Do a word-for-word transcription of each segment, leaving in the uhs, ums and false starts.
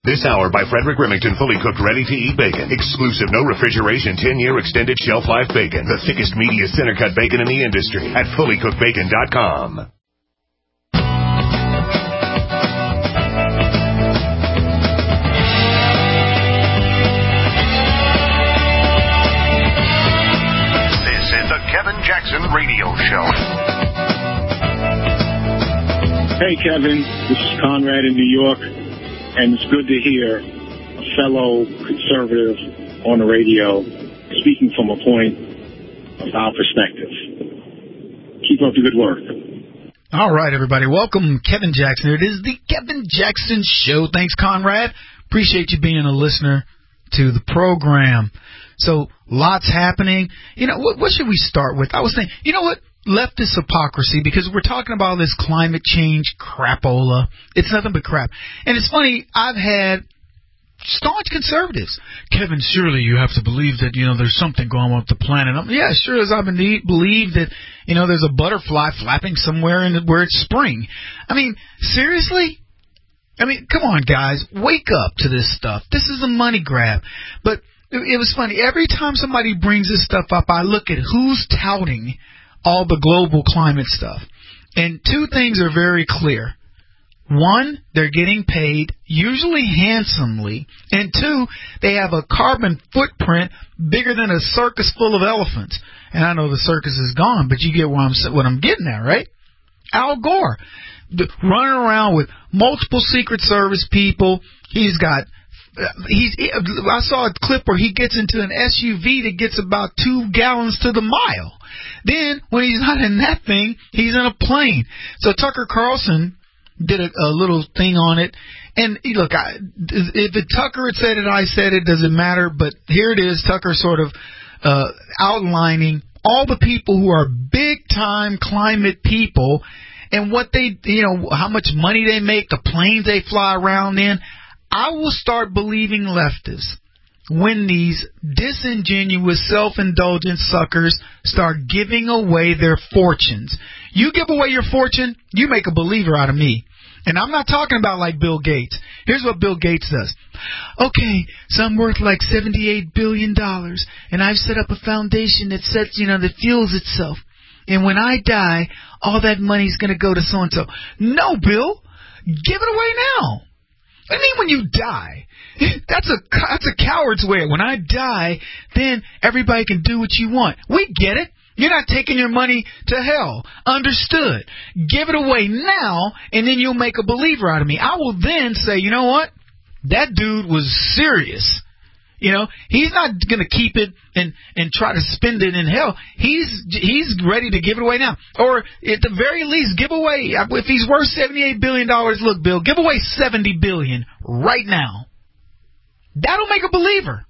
This hour by Frederick Remington, fully cooked, ready-to-eat bacon. Exclusive, no refrigeration, ten-year extended shelf life bacon. The thickest, meatiest, center-cut bacon in the industry at fully cooked bacon dot com. This is the Kevin Jackson Radio Show. Hey, Kevin. This is Conrad in New York. And it's good to hear a fellow conservative on the radio speaking from a point of our perspective. Keep up the good work. All right, everybody. Welcome, Kevin Jackson. It is the Kevin Jackson Show. Thanks, Conrad. Appreciate you being a listener to the program. So, lots happening. You know, what, what should we start with? I was thinking, you know what? Leftist hypocrisy, because we're talking about this climate change crapola. It's nothing but crap. And it's funny, I've had staunch conservatives. Kevin, surely you have to believe that, you know, there's something going on with the planet. I'm, yeah, sure as I believe that, you know, there's a butterfly flapping somewhere in where it's spring. I mean, seriously? I mean, come on, guys. Wake up to this stuff. This is a money grab. But it, it was funny. Every time somebody brings this stuff up, I look at who's touting all the global climate stuff. And two things are very clear. One, they're getting paid, usually handsomely. And two, they have a carbon footprint bigger than a circus full of elephants. And I know the circus is gone, but you get what I'm, what I'm getting at, right? Al Gore, the, running around with multiple Secret Service people. He's got... He's. I saw a clip where he gets into an S U V that gets about two gallons to the mile. Then, when he's not in that thing, he's in a plane. So Tucker Carlson did a, a little thing on it. And, look, I, if it, Tucker had said it, I said it, doesn't matter. But here it is, Tucker sort of uh, outlining all the people who are big-time climate people and what they, you know, how much money they make, the planes they fly around in. I will start believing leftists when these disingenuous, self-indulgent suckers start giving away their fortunes. You give away your fortune, you make a believer out of me. And I'm not talking about like Bill Gates. Here's what Bill Gates does. Okay, so I'm worth like seventy-eight billion dollars, and I've set up a foundation that sets, you know, that fuels itself. And when I die, all that money's going to go to so-and-so. No, Bill, give it away now. I mean, when you die, that's a that's a coward's way. When I die, then everybody can do what you want. We get it. You're not taking your money to hell. Understood. Give it away now, and then you'll make a believer out of me. I will then say, you know what? That dude was serious. You know, he's not going to keep it and, and try to spend it in hell. He's he's ready to give it away now. Or at the very least, give away, if he's worth seventy-eight billion dollars, look, Bill, give away seventy billion dollars right now. That'll make a believer.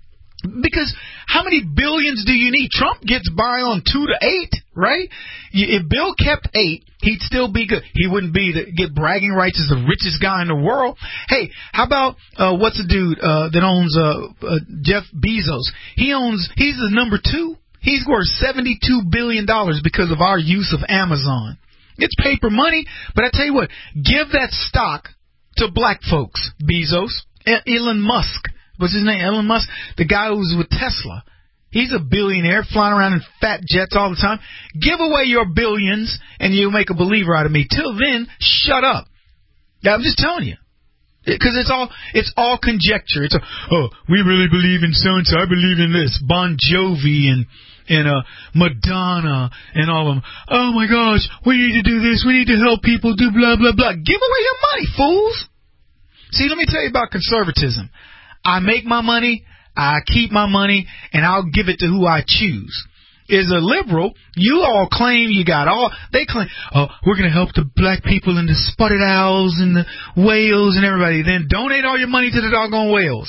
Because how many billions do you need? Trump gets by on two to eight, right? If Bill kept eight, he'd still be good. He wouldn't be the, get bragging rights as the richest guy in the world. Hey, how about uh, what's the dude uh, that owns uh, uh, Jeff Bezos? He owns. He's the number two. He's worth seventy-two billion dollars because of our use of Amazon. It's paper money, but I tell you what, give that stock to black folks. Bezos, Elon Musk. What's his name? Elon Musk, the guy who was with Tesla. He's a billionaire flying around in fat jets all the time. Give away your billions and you'll make a believer out of me. Till then, shut up. I'm just telling you. Because it's all it's all conjecture. It's a, oh, we really believe in so-and-so. I believe in this. Bon Jovi and, and uh, Madonna and all of them. Oh, my gosh, we need to do this. We need to help people do blah, blah, blah. Give away your money, fools. See, let me tell you about conservatism. I make my money, I keep my money, and I'll give it to who I choose. As a liberal, you all claim you got all, they claim, oh, we're going to help the black people and the spotted owls and the whales and everybody. Then donate all your money to the doggone whales.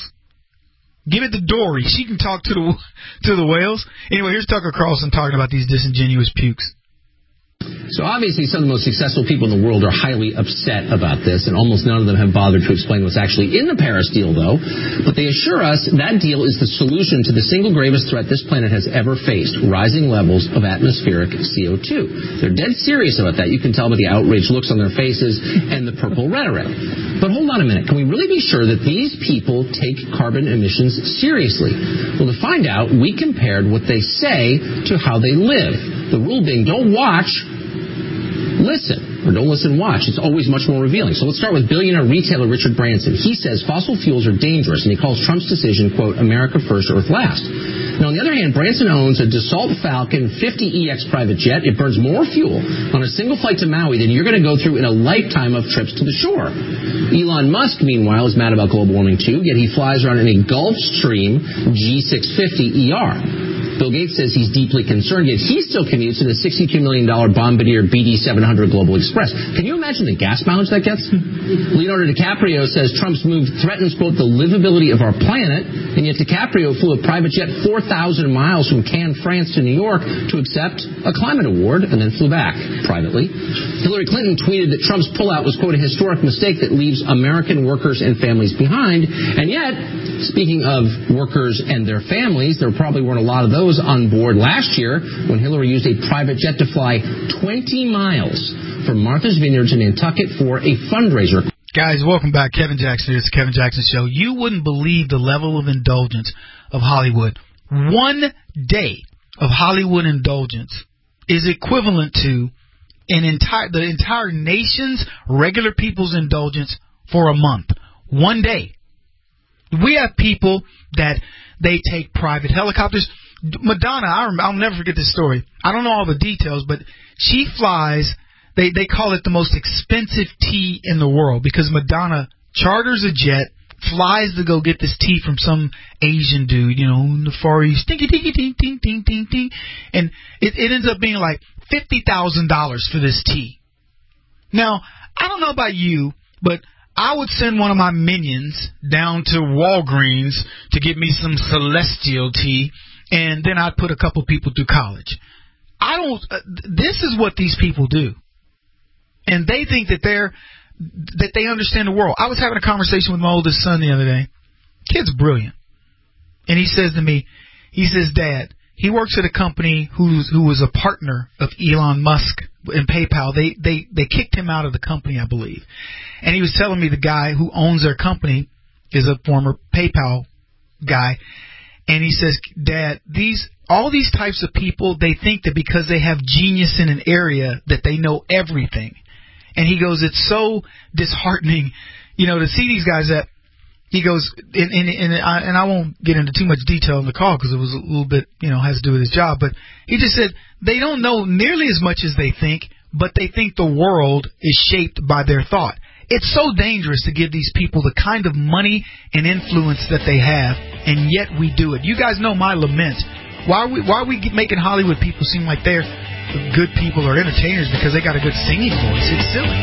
Give it to Dory. She can talk to the to the whales. Anyway, here's Tucker Carlson talking about these disingenuous pukes. So obviously some of the most successful people in the world are highly upset about this, and almost none of them have bothered to explain what's actually in the Paris deal, though. But they assure us that deal is the solution to the single gravest threat this planet has ever faced, rising levels of atmospheric C O two. They're dead serious about that. You can tell by the outraged looks on their faces and the purple rhetoric. But hold on a minute. Can we really be sure that these people take carbon emissions seriously? Well, to find out, we compared what they say to how they live. The rule being, don't watch, listen, or don't listen, watch. It's always much more revealing. So let's start with billionaire retailer Richard Branson. He says fossil fuels are dangerous, and he calls Trump's decision, quote, America first, Earth last. Now, on the other hand, Branson owns a Dassault Falcon fifty E X private jet. It burns more fuel on a single flight to Maui than you're going to go through in a lifetime of trips to the shore. Elon Musk, meanwhile, is mad about global warming, too, yet he flies around in a Gulfstream G six fifty E R. Bill Gates says he's deeply concerned, yet he still commutes in a sixty-two million dollars Bombardier B D seven hundred Global Express. Can you imagine the gas mileage that gets? Leonardo DiCaprio says Trump's move threatens, quote, the livability of our planet, and yet DiCaprio flew a private jet four thousand miles from Cannes, France to New York to accept a climate award and then flew back privately. Hillary Clinton tweeted that Trump's pullout was, quote, a historic mistake that leaves American workers and families behind, and yet, speaking of workers and their families, there probably weren't a lot of those on board last year when Hillary used a private jet to fly twenty miles from Martha's Vineyard to Nantucket for a fundraiser. Guys, welcome back. Kevin Jackson. It's the Kevin Jackson Show. You wouldn't believe the level of indulgence of Hollywood. One day of Hollywood indulgence is equivalent to an entire the entire nation's regular people's indulgence for a month. One day. We have people that they take private helicopters. Madonna, I rem- I'll never forget this story. I don't know all the details, but she flies, they, they call it the most expensive tea in the world because Madonna charters a jet, flies to go get this tea from some Asian dude, you know, in the Far East, ding, ding, ding, ding, ding, ding, ding, ding. And it, it ends up being like fifty thousand dollars for this tea. Now, I don't know about you, but I would send one of my minions down to Walgreens to get me some Celestial tea, and then I'd put a couple people through college. I don't. Uh, this is what these people do, and they think that they're that they understand the world. I was having a conversation with my oldest son the other day. Kid's brilliant, and he says to me, he says, "Dad, he works at a company who's who was a partner of Elon Musk and PayPal. They they they kicked him out of the company, I believe." And he was telling me the guy who owns their company is a former PayPal guy. And he says, Dad, these all these types of people, they think that because they have genius in an area that they know everything. And he goes, it's so disheartening, you know, to see these guys that he goes, and, and, and, I, and I won't get into too much detail in the call because it was a little bit, you know, has to do with his job. But he just said they don't know nearly as much as they think, but they think the world is shaped by their thought. It's so dangerous to give these people the kind of money and influence that they have, and yet we do it. You guys know my lament. Why are we, why are we making Hollywood people seem like they're good people or entertainers because they got a good singing voice? It's silly.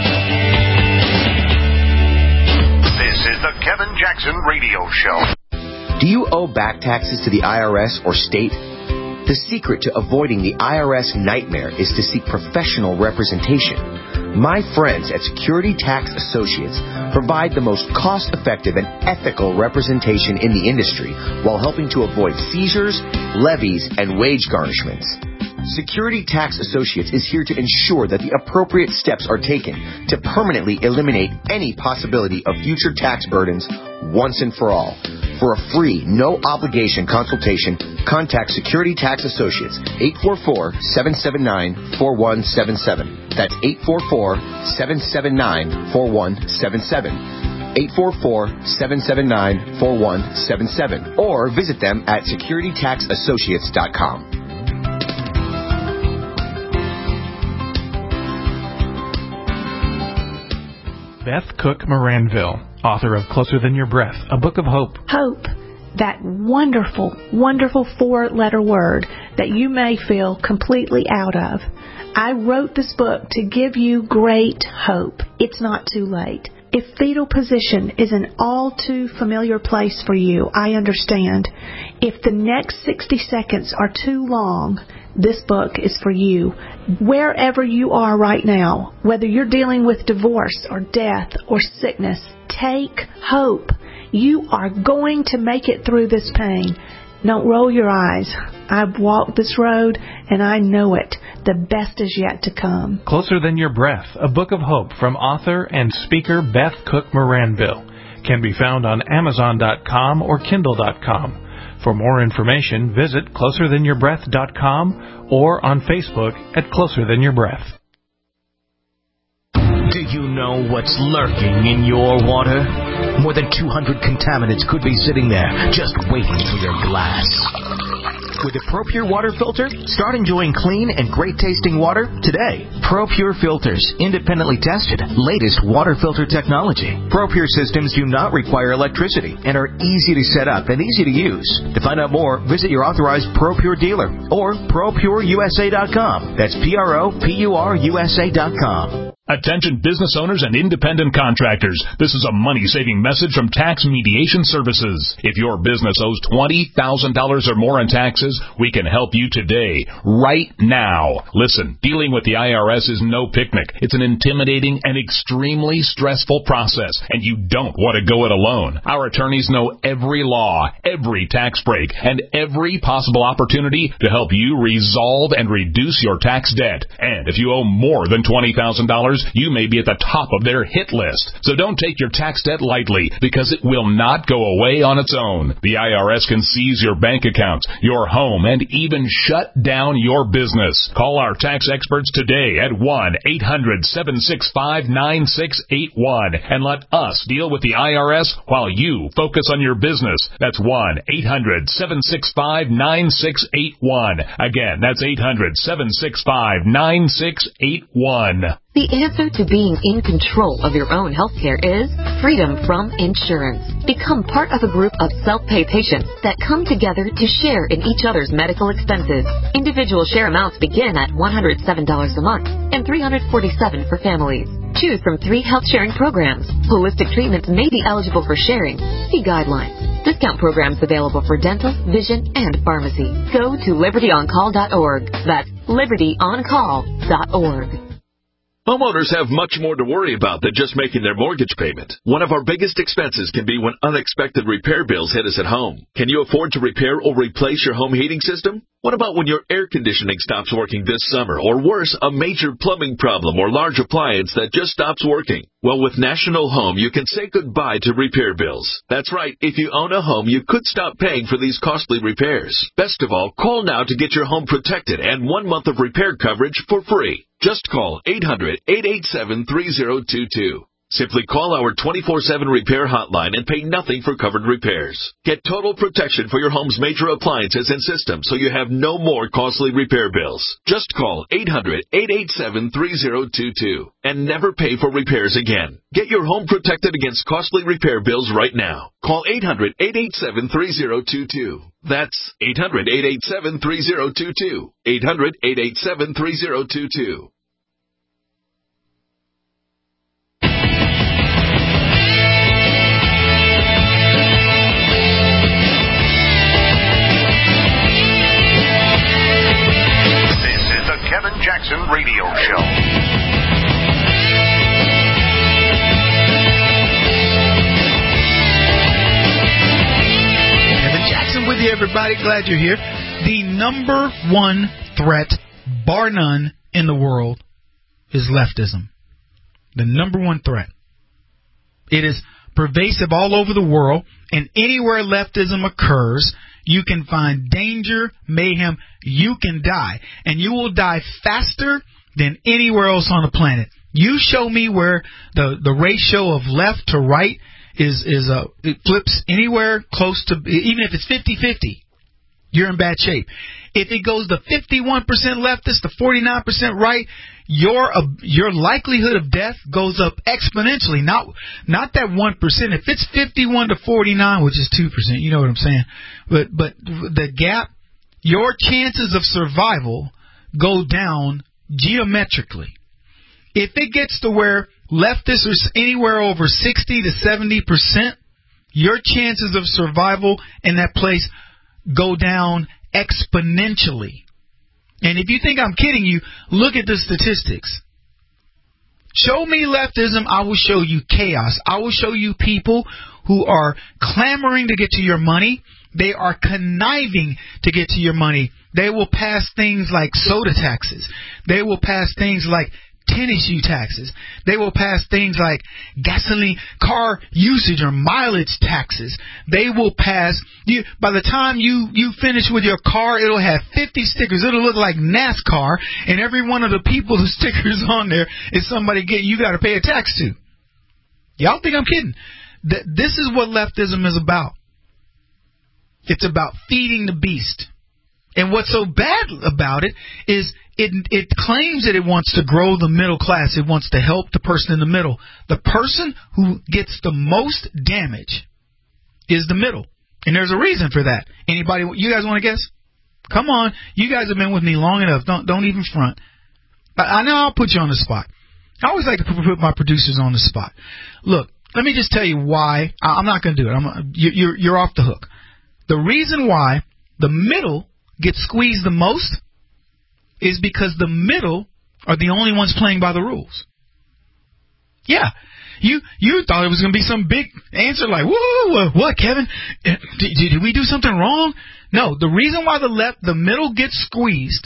This is the Kevin Jackson Radio Show. Do you owe back taxes to the I R S or state? The secret to avoiding the I R S nightmare is to seek professional representation. My friends at Security Tax Associates provide the most cost-effective and ethical representation in the industry while helping to avoid seizures, levies, and wage garnishments. Security Tax Associates is here to ensure that the appropriate steps are taken to permanently eliminate any possibility of future tax burdens once and for all. For a free, no-obligation consultation, contact Security Tax Associates, eight four four, seven seven nine, four one seven seven. That's eight four four, seven seven nine, four one seven seven. eight four four, seven seven nine, four one seven seven. Or visit them at security tax associates dot com. Beth Cook Moranville, author of Closer Than Your Breath, a book of hope. Hope, that wonderful, wonderful four-letter word that you may feel completely out of. I wrote this book to give you great hope. It's not too late. If fetal position is an all too familiar place for you, I understand. If the next sixty seconds are too long, this book is for you. Wherever you are right now, whether you're dealing with divorce or death or sickness, take hope. You are going to make it through this pain. Don't roll your eyes. I've walked this road, and I know it. The best is yet to come. Closer Than Your Breath, a book of hope from author and speaker Beth Cook Moranville, can be found on Amazon dot com or Kindle dot com. For more information, visit closer than your breath dot com or on Facebook at Closer Than Your Breath. Do you know what's lurking in your water? More than two hundred contaminants could be sitting there just waiting for your glass. With a ProPure water filter, start enjoying clean and great-tasting water today. ProPure filters, independently tested, latest water filter technology. ProPure systems do not require electricity and are easy to set up and easy to use. To find out more, visit your authorized ProPure dealer or pro pure U S A dot com. That's P R O P U R U S A dot com. Attention business owners and independent contractors. This is a money-saving message from Tax Mediation Services. If your business owes twenty thousand dollars or more in taxes, we can help you today, right now. Listen, dealing with the I R S is no picnic. It's an intimidating and extremely stressful process, and you don't want to go it alone. Our attorneys know every law, every tax break, and every possible opportunity to help you resolve and reduce your tax debt. And if you owe more than twenty thousand dollars, you may be at the top of their hit list. So don't take your tax debt lightly, because it will not go away on its own. The I R S can seize your bank accounts, your home, and even shut down your business. Call our tax experts today at one eight hundred seven six five nine six eight one and let us deal with the I R S while you focus on your business. That's one eight hundred seven six five nine six eight one. Again, that's eight hundred seven six five nine six eight one. The answer to being in control of your own healthcare is freedom from insurance. Become part of a group of self-pay patients that come together to share in each other's medical expenses. Individual share amounts begin at one hundred seven dollars a month and three hundred forty-seven dollars for families. Choose from three health sharing programs. Holistic treatments may be eligible for sharing. See guidelines. Discount programs available for dental, vision, and pharmacy. Go to liberty on call dot org. That's liberty on call dot org. Homeowners have much more to worry about than just making their mortgage payment. One of our biggest expenses can be when unexpected repair bills hit us at home. Can you afford to repair or replace your home heating system? What about when your air conditioning stops working this summer? Or worse, a major plumbing problem or large appliance that just stops working? Well, with National Home, you can say goodbye to repair bills. That's right. If you own a home, you could stop paying for these costly repairs. Best of all, call now to get your home protected and one month of repair coverage for free. Just call eight hundred eight eight seven three zero two two. Simply call our twenty-four seven repair hotline and pay nothing for covered repairs. Get total protection for your home's major appliances and systems so you have no more costly repair bills. Just call eight hundred eight eight seven three zero two two and never pay for repairs again. Get your home protected against costly repair bills right now. Call eight hundred eight eight seven three zero two two. That's eight hundred eight eight seven three zero two two. eight hundred eight eight seven three zero two two. Kevin Jackson Radio Show. Kevin Jackson with you, everybody. Glad you're here. The number one threat, bar none, in the world is leftism. The number one threat. It is pervasive all over the world, and anywhere leftism occurs, you can find danger, mayhem, you can die. And you will die faster than anywhere else on the planet. You show me where the, the ratio of left to right is, is uh, it flips anywhere close to, even if it's fifty-fifty, you're in bad shape. If it goes to fifty-one percent leftist to forty-nine percent right, your uh, your likelihood of death goes up exponentially. Not not that one percent. If it's fifty-one to forty-nine, which is two percent, you know what I'm saying. But but the gap, your chances of survival go down geometrically. If it gets to where leftists are anywhere over sixty to seventy percent, your chances of survival in that place go down exponentially. And if you think I'm kidding you, look at the statistics. Show me leftism, I will show you chaos. I will show you people who are clamoring to get to your money. They are conniving to get to your money. They will pass things like soda taxes. They will pass things like tennis shoe taxes. They will pass things like gasoline, car usage or mileage taxes. They will pass, you, by the time you, you finish with your car, it'll have fifty stickers. It'll look like NASCAR, and every one of the people whose stickers on there is somebody get you got to pay a tax to. Y'all think I'm kidding? Th- this is what leftism is about. It's about feeding the beast. And what's so bad about it is it it claims that it wants to grow the middle class. It wants to help the person in the middle. The person who gets the most damage is the middle. And there's a reason for that. Anybody, you guys want to guess? Come on. You guys have been with me long enough. Don't don't even front. I, I know I'll put you on the spot. I always like to put my producers on the spot. Look, let me just tell you why. I'm not going to do it. I'm, you're, you're off the hook. The reason why the middle gets squeezed the most is because the middle are the only ones playing by the rules. Yeah. You you thought it was going to be some big answer like, whoa, what, Kevin? Did, did we do something wrong? No, the reason why the left, the middle gets squeezed,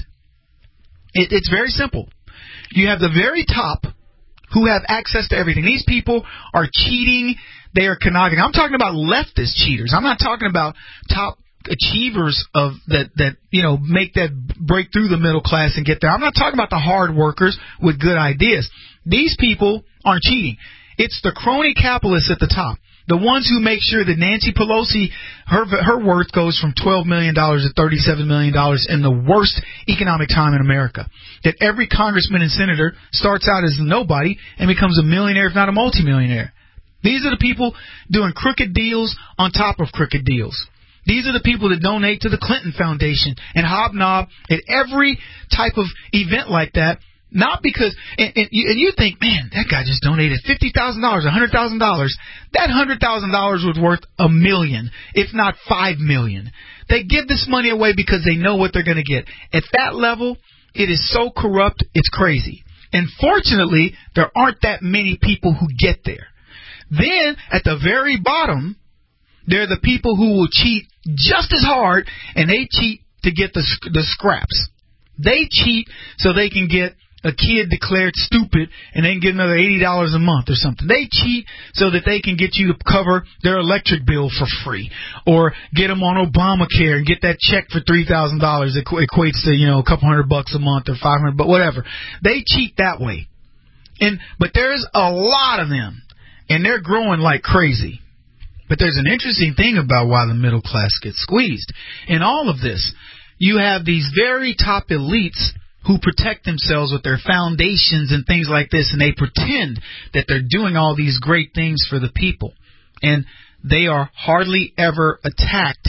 it, it's very simple. You have the very top who have access to everything. These people are cheating. They are conniving. I'm talking about leftist cheaters. I'm not talking about top achievers of that, that, you know, make that break through the middle class and get there. I'm not talking about the hard workers with good ideas. These people aren't cheating. It's the crony capitalists at the top. The ones who make sure that Nancy Pelosi, her her worth goes from twelve million dollars to thirty-seven million dollars in the worst economic time in America. That every congressman and senator starts out as a nobody and becomes a millionaire, if not a multimillionaire. These are the people doing crooked deals on top of crooked deals. These are the people that donate to the Clinton Foundation and hobnob at every type of event like that. Not because, and, and, you, and you think, man, that guy just donated fifty thousand dollars, one hundred thousand dollars. That one hundred thousand dollars was worth a million, if not five million. They give this money away because they know what they're going to get. At that level, it is so corrupt, it's crazy. And fortunately, there aren't that many people who get there. Then, at the very bottom, they're the people who will cheat just as hard, and they cheat to get the the scraps. They cheat so they can get a kid declared stupid and they can get another eighty dollars a month or something. They cheat so that they can get you to cover their electric bill for free, or get them on Obamacare and get that check for three thousand dollars that equates to, you know, a couple hundred bucks a month or five hundred, but whatever. They cheat that way. And but there's a lot of them, and they're growing like crazy. But there's an interesting thing about why the middle class gets squeezed. In all of this, you have these very top elites who protect themselves with their foundations and things like this, and they pretend that they're doing all these great things for the people. And they are hardly ever attacked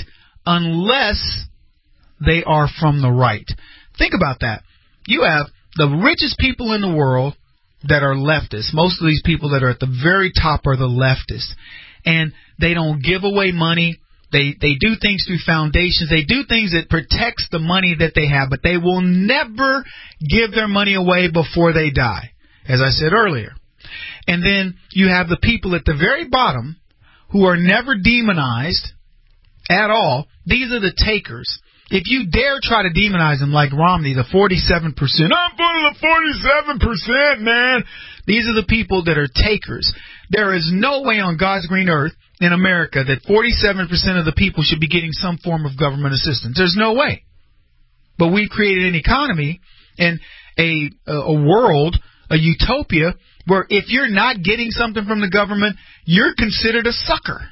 unless they are from the right. Think about that. You have the richest people in the world that are leftists. Most of these people that are at the very top are the leftists. And they don't give away money. They they do things through foundations. They do things that protects the money that they have, but they will never give their money away before they die, as I said earlier. And then you have the people at the very bottom who are never demonized at all. These are the takers. If you dare try to demonize them like Romney, the forty-seven percent, I'm for the forty-seven percent, man. These are the people that are takers. There is no way on God's green earth in America that forty-seven percent of the people should be getting some form of government assistance. There's no way. But we've created an economy and a a world, a utopia, where if you're not getting something from the government, you're considered a sucker.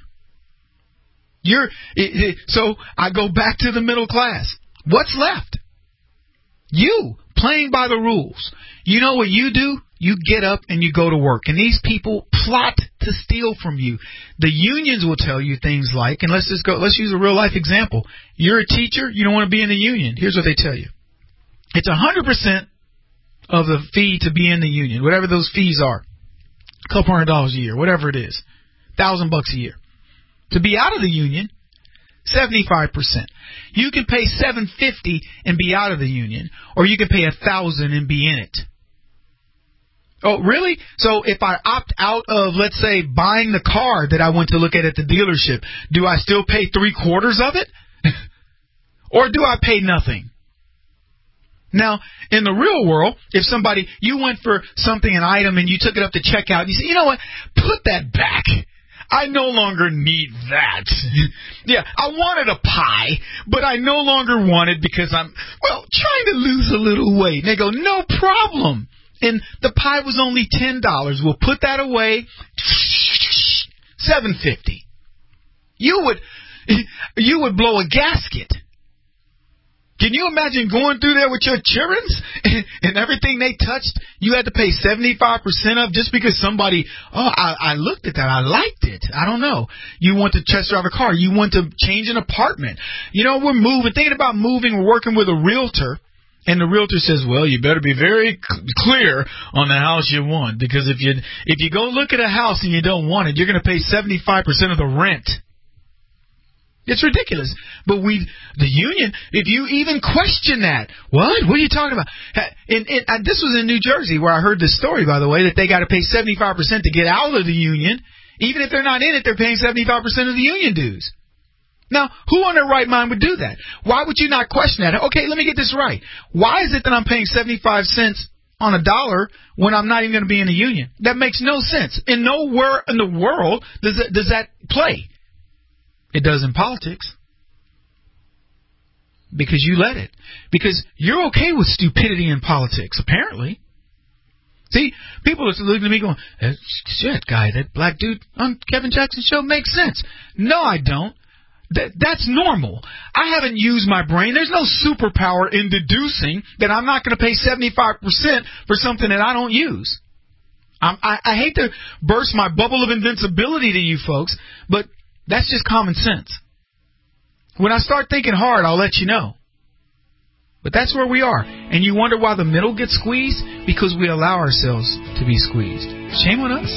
You're it, it, so I go back to the middle class. What's left? You playing by the rules. You know what you do? You get up and you go to work. And these people plot to steal from you. The unions will tell you things like, and let's just go, let's use a real life example. You're a teacher, you don't want to be in the union. Here's what they tell you. It's one hundred percent of the fee to be in the union, whatever those fees are. A couple hundred dollars a year, whatever it is. Thousand bucks a year. To be out of the union, seventy-five percent. You can pay seven hundred fifty dollars and be out of the union, or you can pay one thousand dollars and be in it. Oh, really? So if I opt out of, let's say, buying the car that I went to look at at the dealership, do I still pay three quarters of it? Or do I pay nothing? Now, in the real world, if somebody, you went for something, an item, and you took it up to checkout, and you say, you know what, put that back. I no longer need that. Yeah, I wanted a pie, but I no longer want it because I'm, well, trying to lose a little weight. And they go, no problem. And the pie was only ten dollars. We'll put that away. seven fifty. You would, you would blow a gasket. Can you imagine going through there with your children and, and everything they touched you had to pay seventy-five percent of just because somebody, oh, I, I looked at that, I liked it. I don't know. You want to test drive a car. You want to change an apartment. You know, we're moving, thinking about moving, we're working with a realtor. And the realtor says, well, you better be very clear on the house you want, because if you if you go look at a house and you don't want it, you're going to pay seventy-five percent of the rent. It's ridiculous. But we, the union, if you even question that, what? What are you talking about? And, and, and this was in New Jersey where I heard this story, by the way, that they got to pay seventy-five percent to get out of the union. Even if they're not in it, they're paying seventy-five percent of the union dues. Now, who on their right mind would do that? Why would you not question that? Okay, let me get this right. Why is it that I'm paying seventy-five cents on a dollar when I'm not even going to be in a union? That makes no sense. And nowhere in the world does that, does that play. It does in politics. Because you let it. Because you're okay with stupidity in politics, apparently. See, people are looking at me going, shit, guy, that black dude on Kevin Jackson's show makes sense. No, I don't. That, that's normal. I haven't used my brain. There's no superpower in deducing that I'm not going to pay seventy-five percent for something that I don't use. I'm, I, I hate to burst my bubble of invincibility to you folks, but that's just common sense. When I start thinking hard, I'll let you know. But that's where we are. And you wonder why the middle gets squeezed? Because we allow ourselves to be squeezed. Shame on us.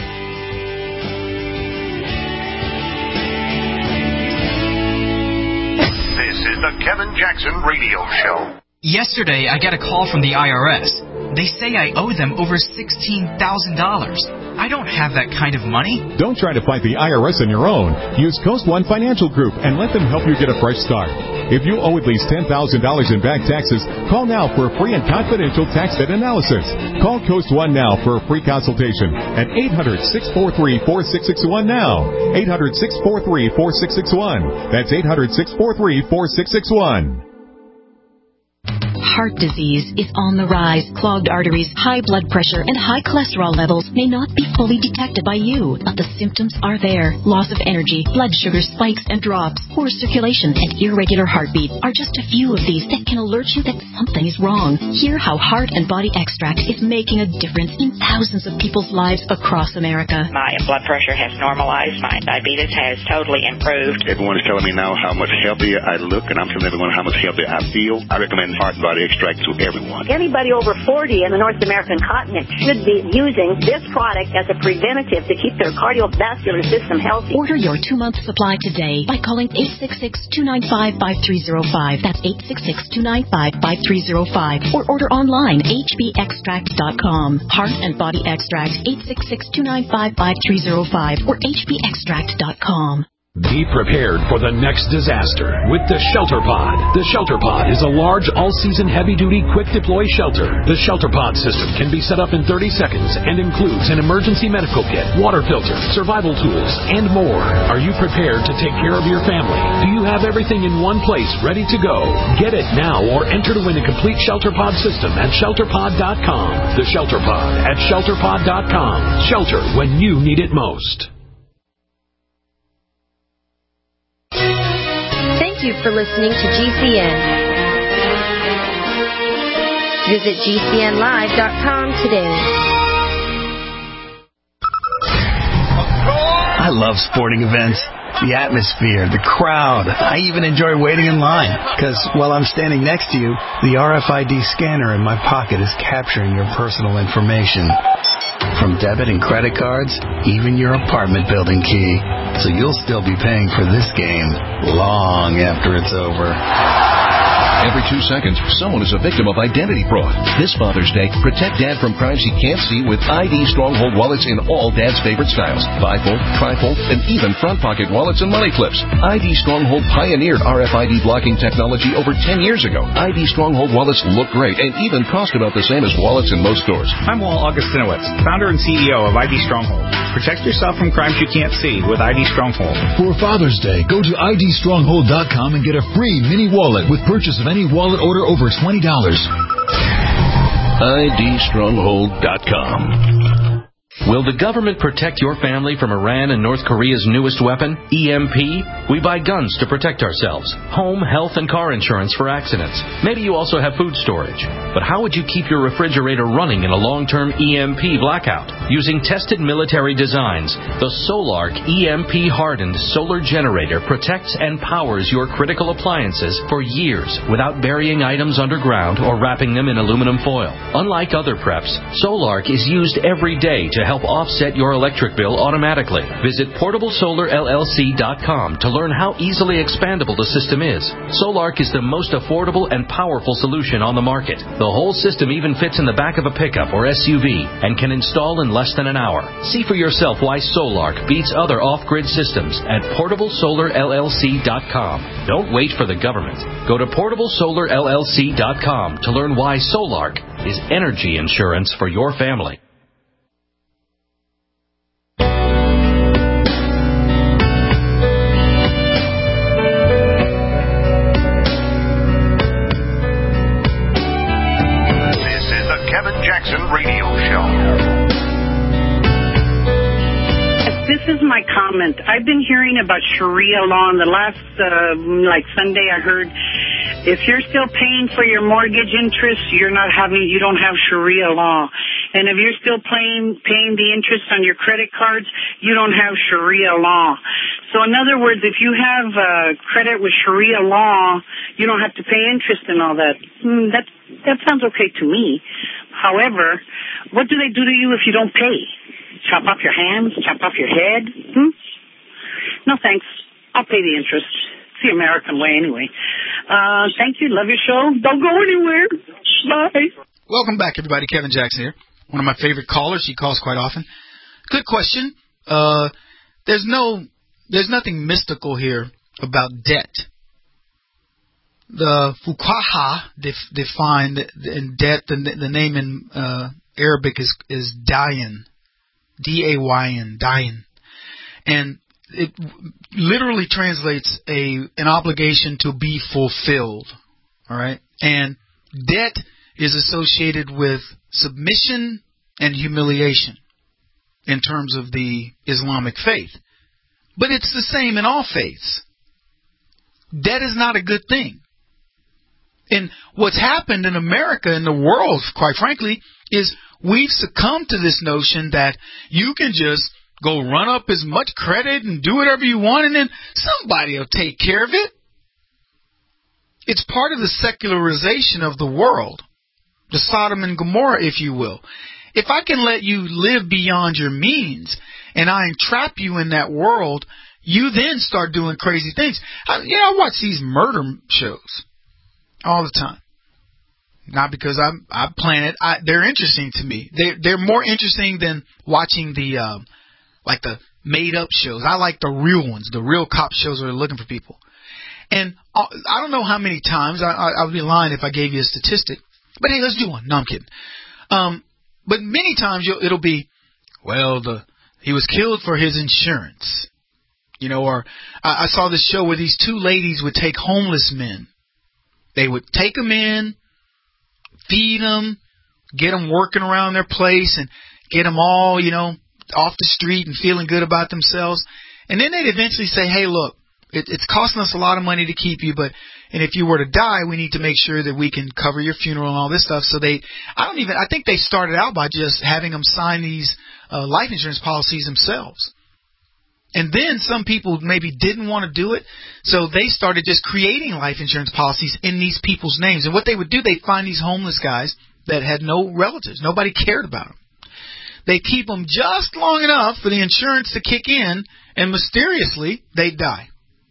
This is the Kevin Jackson Radio Show. Yesterday, I got a call from the I R S. They say I owe them over sixteen thousand dollars. I don't have that kind of money. Don't try to fight the I R S on your own. Use Coast One Financial Group and let them help you get a fresh start. If you owe at least ten thousand dollars in back taxes, call now for a free and confidential tax debt analysis. Call Coast One now for a free consultation at eight hundred, six four three, four six six one now. eight hundred, six four three, four six six one. That's eight hundred, six four three, four six six one. Heart disease is on the rise. Clogged arteries, high blood pressure, and high cholesterol levels may not be fully detected by you, but the symptoms are there. Loss of energy, blood sugar spikes and drops, poor circulation, and irregular heartbeat are just a few of these that can alert you that something is wrong. Hear how Heart and Body Extract is making a difference in thousands of people's lives across America. My blood pressure has normalized. My diabetes has totally improved. Everyone is telling me now how much healthier I look, and I'm telling everyone how much healthier I feel. I recommend Heart and Body Extract to everyone. Anybody over forty in the North American continent should be using this product as a preventative to keep their cardiovascular system healthy. Order your two-month supply today by calling eight six six, two nine five, five three zero five. That's eight six six, two nine five, five three zero five. Or order online, h b extract dot com. Heart and Body Extract, eight six six, two nine five, five three zero five or h b extract dot com. Be prepared for the next disaster with the Shelter Pod. The Shelter Pod is a large, all-season, heavy-duty, quick-deploy shelter. The Shelter Pod system can be set up in thirty seconds and includes an emergency medical kit, water filter, survival tools, and more. Are you prepared to take care of your family? Do you have everything in one place ready to go? Get it now or enter to win a complete Shelter Pod system at shelter pod dot com. The Shelter Pod at shelter pod dot com. Shelter when you need it most. Thank you for listening to G C N. Visit G C N live dot com today. I love sporting events. the atmosphere, the crowd. I even enjoy waiting in line because while I'm standing next to you, the R F I D scanner in my pocket is capturing your personal information. From debit and credit cards, even your apartment building key. So you'll still be paying for this game long after it's over. Every two seconds, someone is a victim of identity fraud. This Father's Day, protect Dad from crimes he can't see with I D Stronghold wallets in all Dad's favorite styles. Bifold, trifold, and even front pocket wallets and money clips. I D Stronghold pioneered R F I D blocking technology over ten years ago. I D Stronghold wallets look great and even cost about the same as wallets in most stores. I'm Walt Augustinowicz, founder and C E O of I D Stronghold. Protect yourself from crimes you can't see with I D Stronghold. For Father's Day, go to I D stronghold dot com and get a free mini wallet with purchase of any wallet order over twenty dollars. I D stronghold dot com. Will the government protect your family from Iran and North Korea's newest weapon, E M P? We buy guns to protect ourselves, home, health, and car insurance for accidents. Maybe you also have food storage. But how would you keep your refrigerator running in a long-term E M P blackout? Using tested military designs, the Solark E M P-hardened solar generator protects and powers your critical appliances for years without burying items underground or wrapping them in aluminum foil. Unlike other preps, Solark is used every day to help offset your electric bill automatically. Visit portable solar L L C dot com to learn how easily expandable the system is. Solark is the most affordable and powerful solution on the market. The whole system even fits in the back of a pickup or S U V and can install in less than an hour. See for yourself why Solark beats other off-grid systems at portable solar L L C dot com. Don't wait for the government. Go to portable solar L L C dot com to learn why Solark is energy insurance for your family. Jackson Radio Show. This is my comment. I've been hearing about Sharia law, and the last, uh, like Sunday, I heard if you're still paying for your mortgage interest, you're not having, you don't have Sharia law. And if you're still paying, paying the interest on your credit cards, you don't have Sharia law. So in other words, if you have uh, credit with Sharia law, you don't have to pay interest and all that. Hmm, that that sounds okay to me. However, what do they do to you if you don't pay? Chop off your hands? Chop off your head? Hmm? No thanks. I'll pay the interest. It's the American way anyway. Uh, thank you. Love your show. Don't go anywhere. Bye. Welcome back, everybody. Kevin Jackson here. One of my favorite callers. She calls quite often. Good question. Uh, there's no, there's nothing mystical here about debt. The fuqaha def- define in debt, the, the name in uh, Arabic is is dayan, D A Y N, dayan, and it literally translates a an obligation to be fulfilled. All right, and debt is associated with submission and humiliation in terms of the Islamic faith, but it's the same in all faiths. Debt is not a good thing. And what's happened in America and the world, quite frankly, is we've succumbed to this notion that you can just go run up as much credit and do whatever you want, and then somebody will take care of it. It's part of the secularization of the world, the Sodom and Gomorrah, if you will. If I can let you live beyond your means and I entrap you in that world, you then start doing crazy things. I, yeah, I watch these murder shows all the time. Not because I'm, I plan it. I, they're interesting to me. They're, they're more interesting than watching the, uh, like the made-up shows. I like the real ones, the real cop shows where they're looking for people. And I don't know how many times, I, I, I would be lying if I gave you a statistic. But hey, let's do one. No, I'm kidding. Um, but many times you'll, it'll be, well, the he was killed for his insurance. You know, or I, I saw this show where these two ladies would take homeless men. They would take them in, feed them, get them working around their place, and get them all, you know, off the street and feeling good about themselves. And then they'd eventually say, hey, look, it, it's costing us a lot of money to keep you, but and if you were to die, we need to make sure that we can cover your funeral and all this stuff. So they, I don't even, I think they started out by just having them sign these uh, life insurance policies themselves. And then some people maybe didn't want to do it, so they started just creating life insurance policies in these people's names. And what they would do, they'd find these homeless guys that had no relatives. Nobody cared about them. They keep them just long enough for the insurance to kick in, and mysteriously, they'd die.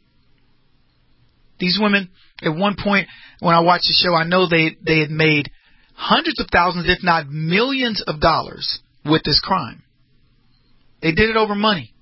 These women, at one point, when I watched the show, I know they they had made hundreds of thousands, if not millions of dollars with this crime. They did it over money.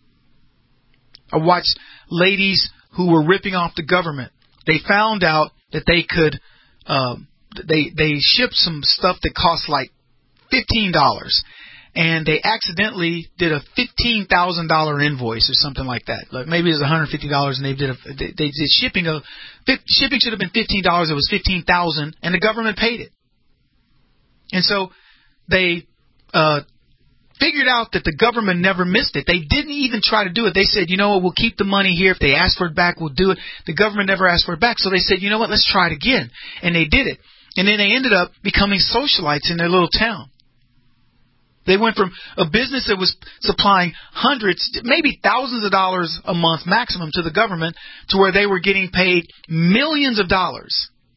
I watched ladies who were ripping off the government. They found out that they could, uh, they they shipped some stuff that cost like fifteen dollars. And they accidentally did a fifteen thousand dollars invoice or something like that. Like maybe it was one hundred fifty dollars, and they did a they, they did shipping of shipping should have been fifteen dollars. It was fifteen thousand dollars, and the government paid it. And so they uh, figured out that the government never missed it. They didn't even try to do it. They said, you know what, we'll keep the money here. If they ask for it back, we'll do it. The government never asked for it back, so they said, you know what, let's try it again. And they did it. And then they ended up becoming socialites in their little town. They went from a business that was supplying hundreds, maybe thousands of dollars a month maximum to the government to where they were getting paid millions of dollars.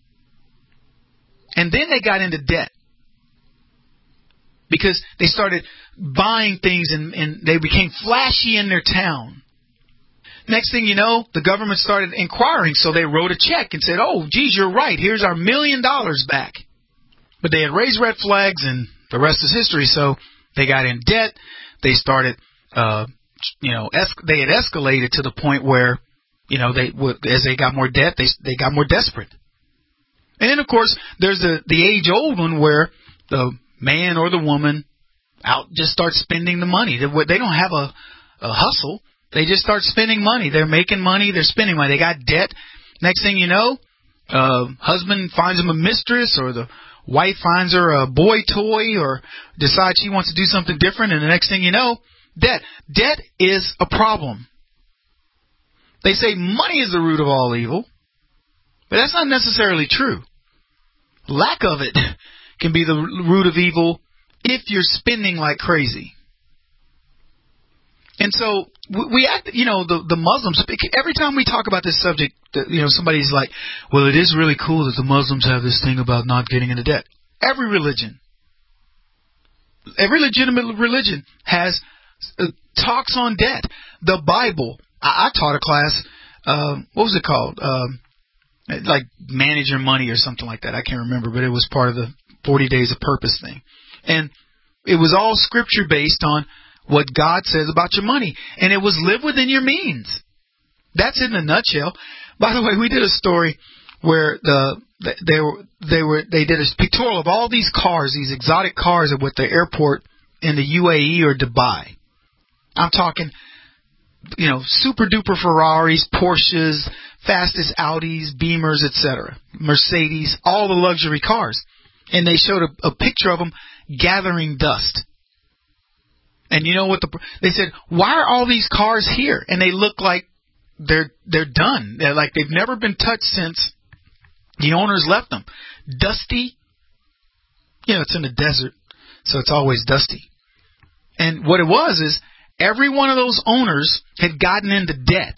And then they got into debt because they started buying things and, and they became flashy in their town. Next thing you know, the government started inquiring, so they wrote a check and said, oh, geez, you're right, here's our million dollars back. But they had raised red flags, and the rest is history, so they got in debt. They started, uh, you know, es- they had escalated to the point where, you know, they would, as they got more debt, they they got more desperate. And then, of course, there's the the age old one where the man or the woman out just starts spending the money. They, they don't have a, a hustle. They just start spending money. They're making money. They're spending money. They got debt. Next thing you know, uh, husband finds him a mistress, or the wife finds her a boy toy, or decides she wants to do something different, and the next thing you know, debt. Debt is a problem. They say money is the root of all evil, but that's not necessarily true. Lack of it can be the root of evil if you're spending like crazy. And so we act, you know, the the Muslims, every time we talk about this subject, you know, somebody's like, well, it is really cool that the Muslims have this thing about not getting into debt. Every religion, every legitimate religion has uh, talks on debt. The Bible, I, I taught a class, uh, what was it called? Um, like Manage Your Money or something like that. I can't remember, but it was part of the forty Days of Purpose thing. And it was all scripture based on what God says about your money. And it was live within your means. That's in a nutshell. By the way, we did a story where the they were they were they did a pictorial of all these cars, these exotic cars at the airport in the U A E or Dubai. I'm talking, you know, super duper Ferraris, Porsches, fastest Audis, Beamers, et cetera, Mercedes, all the luxury cars. And they showed a, a picture of them gathering dust. And you know what? The they said, why are all these cars here? And they look like they're they're done. They're like they've never been touched since the owners left them. Dusty. You know, it's in the desert, so it's always dusty. And what it was is every one of those owners had gotten into debt.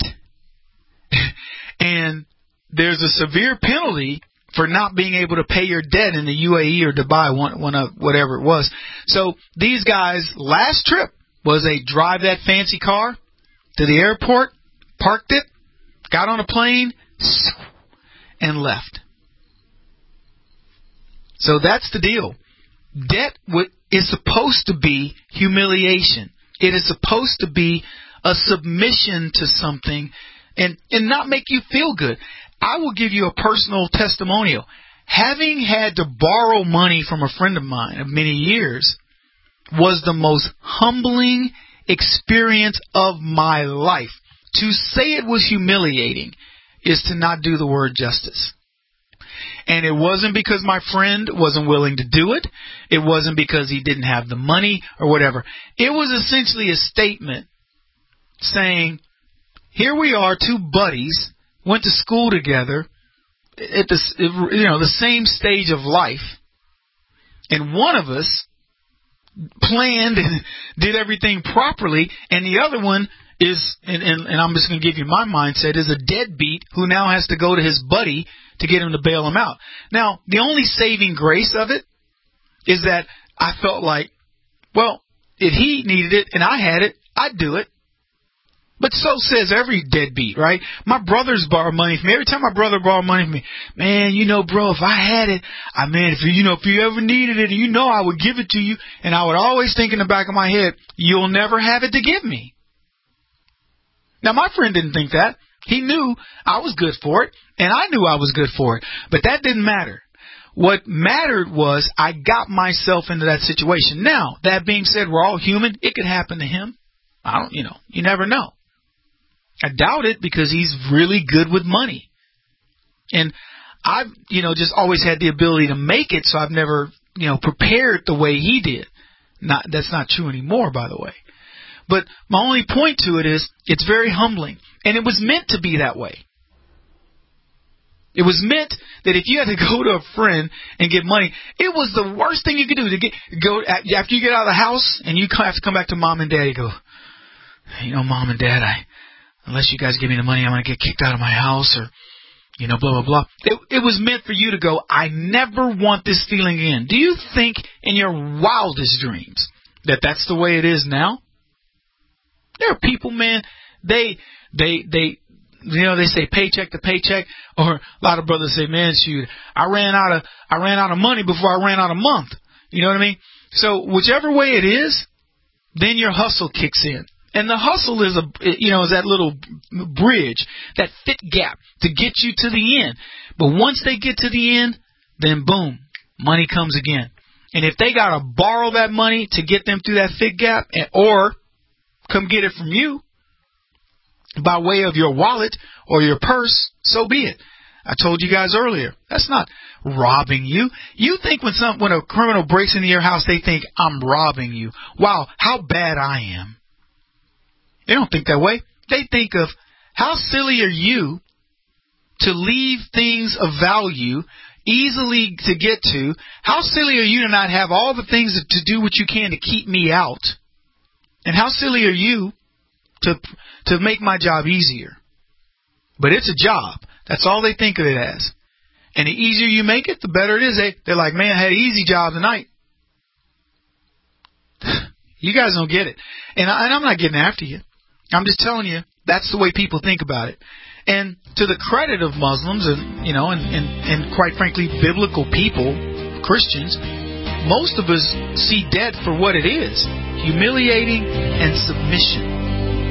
And there's a severe penalty for not being able to pay your debt in the U A E or Dubai, one, one of whatever it was. So these guys' last trip was they drive that fancy car to the airport, parked it, got on a plane, and left. So that's the deal. Debt is supposed to be humiliation. It is supposed to be a submission to something and, and not make you feel good. I will give you a personal testimonial. Having had to borrow money from a friend of mine of many years was the most humbling experience of my life. To say it was humiliating is to not do the word justice. And it wasn't because my friend wasn't willing to do it. It wasn't because he didn't have the money or whatever. It was essentially a statement saying, here we are, two buddies, went to school together at the, you know, the same stage of life, and one of us planned and did everything properly, and the other one is, and, and, and I'm just going to give you my mindset, is a deadbeat who now has to go to his buddy to get him to bail him out. Now, the only saving grace of it is that I felt like, well, if he needed it and I had it, I'd do it. But so says every deadbeat, right? My brothers borrow money from me. Every time my brother borrowed money from me, man, you know, bro, if I had it, I mean, if you, you know, if you ever needed it, you know, I would give it to you. And I would always think in the back of my head, you'll never have it to give me. Now, my friend didn't think that. He knew I was good for it, and I knew I was good for it. But that didn't matter. What mattered was I got myself into that situation. Now, that being said, we're all human. It could happen to him. I don't, you know, you never know. I doubt it because he's really good with money. And I've, you know, just always had the ability to make it, so I've never, you know, prepared the way he did. Not, that's not true anymore, by the way. But my only point to it is it's very humbling. And it was meant to be that way. It was meant that if you had to go to a friend and get money, it was the worst thing you could do to get go after you get out of the house and you have to come back to mom and dad. You go, you know, mom and dad, I unless you guys give me the money, I'm going to get kicked out of my house or, you know, blah, blah, blah. It, it was meant for you to go, I never want this feeling again. Do you think in your wildest dreams that that's the way it is now? There are people, man, they, they, they, you know, they say paycheck to paycheck, or a lot of brothers say, man, shoot, I ran out of, I ran out of money before I ran out of month. You know what I mean? So whichever way it is, then your hustle kicks in. And the hustle is a, you know, is that little bridge, that fit gap to get you to the end. But once they get to the end, then boom, money comes again. And if they got to borrow that money to get them through that fit gap, or come get it from you by way of your wallet or your purse, so be it. I told you guys earlier, that's not robbing you. You think when some when a criminal breaks into your house, they think, I'm robbing you. Wow, how bad I am. They don't think that way. They think of, how silly are you to leave things of value easily to get to? How silly are you to not have all the things to do what you can to keep me out? And how silly are you to to make my job easier? But it's a job. That's all they think of it as. And the easier you make it, the better it is. They, they're like, man, I had an easy job tonight. You guys don't get it. And, I, and I'm not getting after you. I'm just telling you, that's the way people think about it. And to the credit of Muslims and, you know, and, and, and quite frankly, biblical people, Christians, most of us see debt for what it is, humiliating and submission.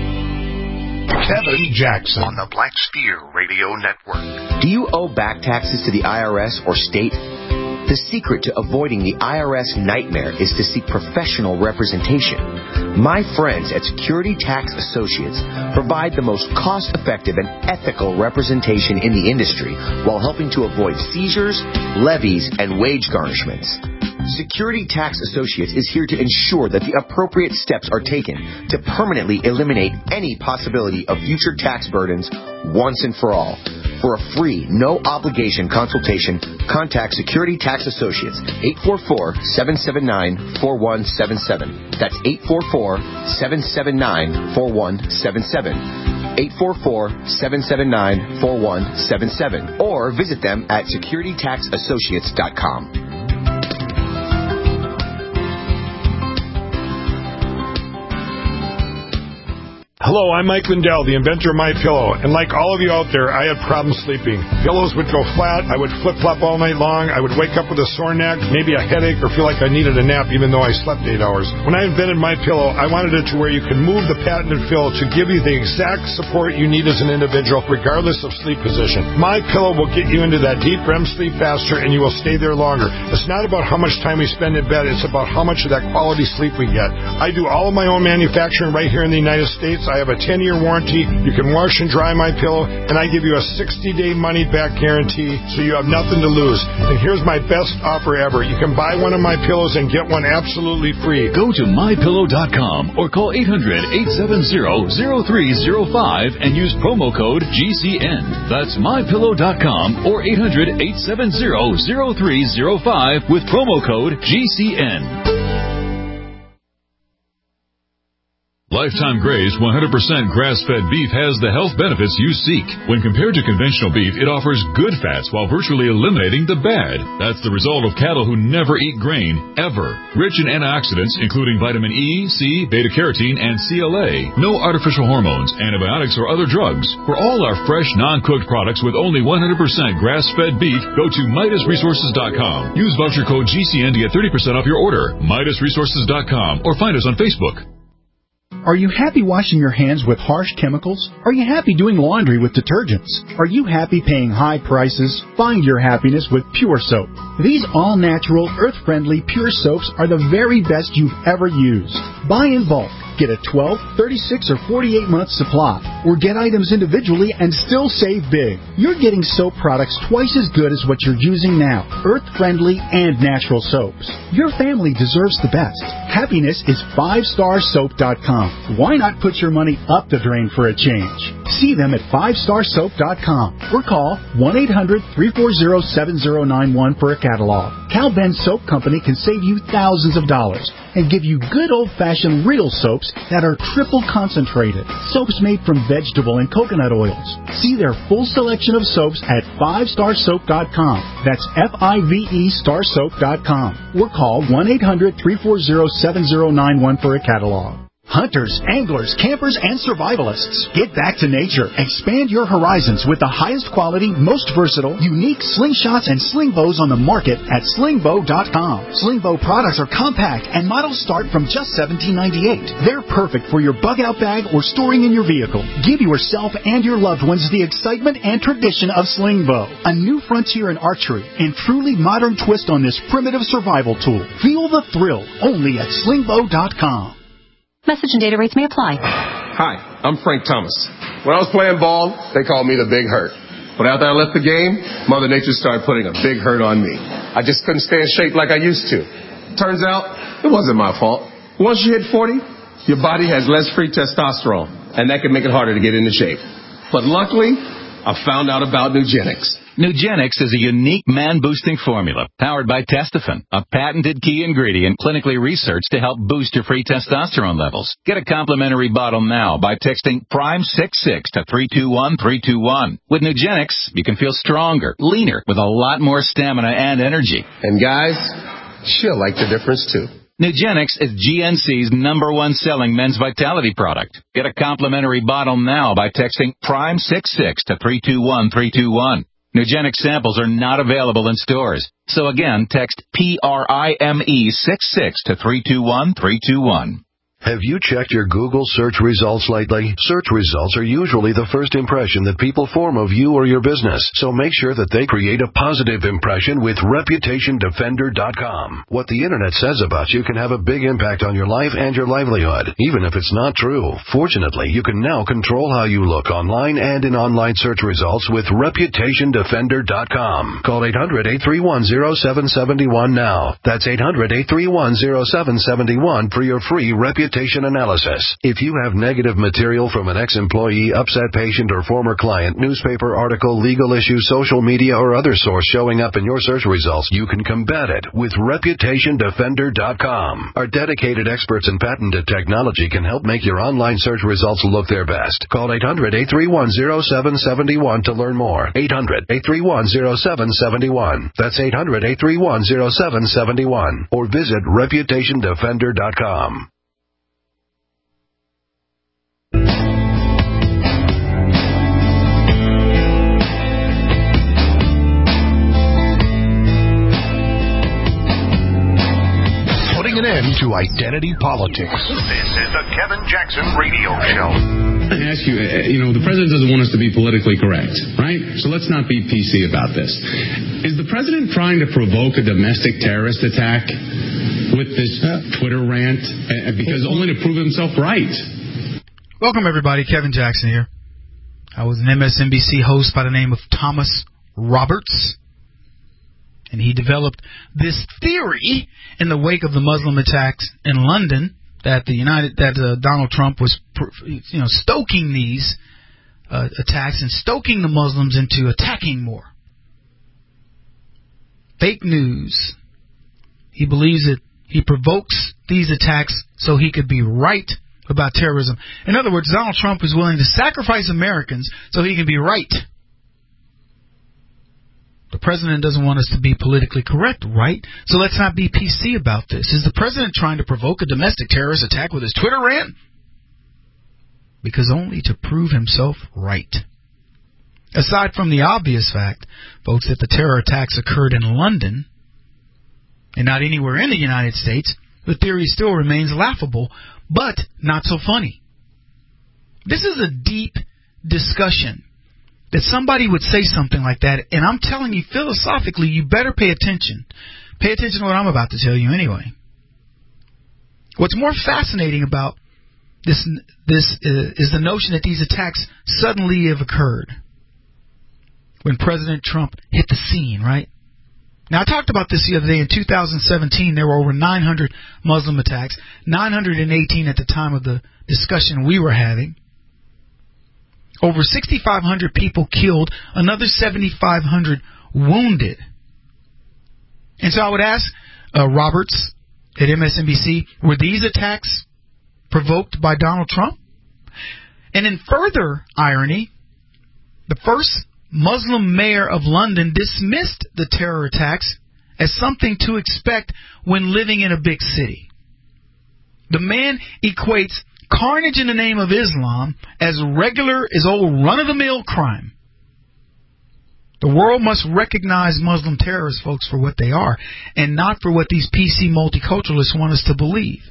Kevin Jackson on the Black Steer Radio Network. Do you owe back taxes to the I R S or state? The secret to avoiding the I R S nightmare is to seek professional representation. My friends at Security Tax Associates provide the most cost-effective and ethical representation in the industry while helping to avoid seizures, levies, and wage garnishments. Security Tax Associates is here to ensure that the appropriate steps are taken to permanently eliminate any possibility of future tax burdens once and for all. For a free, no-obligation consultation, contact Security Tax Associates, eight four four, seven seven nine, four one seven seven. That's eight four four, seven seven nine, four one seven seven. eight four four, seven seven nine, four one seven seven. Or visit them at security tax associates dot com. Hello, I'm Mike Lindell, the inventor of MyPillow, and like all of you out there, I had problems sleeping. Pillows would go flat, I would flip-flop all night long, I would wake up with a sore neck, maybe a headache, or feel like I needed a nap even though I slept eight hours. When I invented MyPillow, I wanted it to where you can move the patented fill to give you the exact support you need as an individual, regardless of sleep position. MyPillow will get you into that deep R E M sleep faster, and you will stay there longer. It's not about how much time we spend in bed, it's about how much of that quality sleep we get. I do all of my own manufacturing right here in the United States. I have a ten-year warranty. You can wash and dry MyPillow, and I give you a sixty-day money-back guarantee, so you have nothing to lose. And here's my best offer ever. You can buy one of my pillows and get one absolutely free. Go to my pillow dot com or call eight hundred, eight seven zero, zero three zero five and use promo code G C N. That's my pillow dot com or eight hundred, eight seven zero, zero three zero five with promo code G C N. Lifetime Grazed one hundred percent grass-fed beef has the health benefits you seek. When compared to conventional beef, it offers good fats while virtually eliminating the bad. That's the result of cattle who never eat grain, ever. Rich in antioxidants, including vitamin E, C, beta-carotene, and C L A. No artificial hormones, antibiotics, or other drugs. For all our fresh, non-cooked products with only one hundred percent grass-fed beef, go to Midas Resources dot com. Use voucher code G C N to get thirty percent off your order. Midas Resources dot com or find us on Facebook. Are you happy washing your hands with harsh chemicals? Are you happy doing laundry with detergents? Are you happy paying high prices? Find your happiness with Pure Soap. These all-natural, earth-friendly Pure Soaps are the very best you've ever used. Buy in bulk. Get a twelve, thirty-six, or forty-eight month supply, or get items individually and still save big. You're getting soap products twice as good as what you're using now, earth-friendly and natural soaps. Your family deserves the best. Happiness is five star soap dot com. Why not put your money up the drain for a change? See them at five star soap dot com or call one eight hundred, three four zero, seven zero nine one for a catalog. Cal Ben Soap Company can save you thousands of dollars and give you good old-fashioned real soaps that are triple concentrated. Soaps made from vegetable and coconut oils. See their full selection of soaps at five star soap dot com. That's F I V E star soap dot com. Or call one eight hundred, three four zero, seven zero nine one for a catalog. Hunters, anglers, campers, and survivalists. Get back to nature. Expand your horizons with the highest quality, most versatile, unique slingshots and sling bows on the market at sling bow dot com. Sling bow products are compact and models start from just seventeen ninety-eight. They're perfect for your bug-out bag or storing in your vehicle. Give yourself and your loved ones the excitement and tradition of sling bow. A new frontier in archery and truly modern twist on this primitive survival tool. Feel the thrill only at sling bow dot com. Message and data rates may apply. Hi, I'm Frank Thomas. When I was playing ball, they called me the Big Hurt. But after I left the game, Mother Nature started putting a big hurt on me. I just couldn't stay in shape like I used to. Turns out, it wasn't my fault. Once you hit forty, your body has less free testosterone, and that can make it harder to get into shape. But luckily, I found out about Nugenix. Nugenix is a unique man-boosting formula powered by Testofen, a patented key ingredient clinically researched to help boost your free testosterone levels. Get a complimentary bottle now by texting Prime sixty-six to three two one three two one. With Nugenix, you can feel stronger, leaner, with a lot more stamina and energy. And guys, she'll like the difference too. Nugenix is G N C's number one selling men's vitality product. Get a complimentary bottle now by texting Prime sixty-six to three two one three two one. Nugenix samples are not available in stores. So again, text P R I M E sixty-six to three two one three two one. Have you checked your Google search results lately? Search results are usually the first impression that people form of you or your business, so make sure that they create a positive impression with reputation defender dot com. What the internet says about you can have a big impact on your life and your livelihood, even if it's not true. Fortunately, you can now control how you look online and in online search results with reputation defender dot com. Call eight hundred, eight three one, zero seven seven one now. That's eight hundred, eight three one, zero seven seven one for your free reputation analysis. If you have negative material from an ex-employee, upset patient, or former client, newspaper article, legal issue, social media, or other source showing up in your search results, you can combat it with reputation defender dot com. Our dedicated experts in patented technology can help make your online search results look their best. Call eight hundred, eight three one, zero seven seven one to learn more. eight hundred, eight three one, zero seven seven one. That's eight hundred, eight three one, zero seven seven one. Or visit reputation defender dot com. An end to identity politics. This is the Kevin Jackson Radio Show. I ask you, you know, the president doesn't want us to be politically correct, right? So let's not be P C about this. Is the president trying to provoke a domestic terrorist attack with this Twitter rant, because only to prove himself right? Welcome, everybody. Kevin Jackson here. I was an M S N B C host by the name of Thomas Roberts. And he developed this theory in the wake of the Muslim attacks in London that the United that uh, Donald Trump was, you know, stoking these uh, attacks and stoking the Muslims into attacking more. Fake news. He believes that he provokes these attacks so he could be right about terrorism. In other words, Donald Trump is willing to sacrifice Americans so he can be right. The president doesn't want us to be politically correct, right? So let's not be P C about this. Is the president trying to provoke a domestic terrorist attack with his Twitter rant? Because only to prove himself right. Aside from the obvious fact, folks, that the terror attacks occurred in London and not anywhere in the United States, the theory still remains laughable, but not so funny. This is a deep discussion. That somebody would say something like that, and I'm telling you, philosophically, you better pay attention. Pay attention to what I'm about to tell you anyway. What's more fascinating about this this uh, is the notion that these attacks suddenly have occurred when President Trump hit the scene, right? Now, I talked about this the other day. In two thousand seventeen, there were over nine hundred Muslim attacks, nine hundred eighteen at the time of the discussion we were having. Over sixty-five hundred people killed, another seventy-five hundred wounded. And so I would ask uh, Roberts at M S N B C, were these attacks provoked by Donald Trump? And in further irony, the first Muslim mayor of London dismissed the terror attacks as something to expect when living in a big city. The man equates carnage in the name of Islam as regular as old run-of-the-mill crime. The world must recognize Muslim terrorists, folks, for what they are, and not for what these P C multiculturalists want us to believe.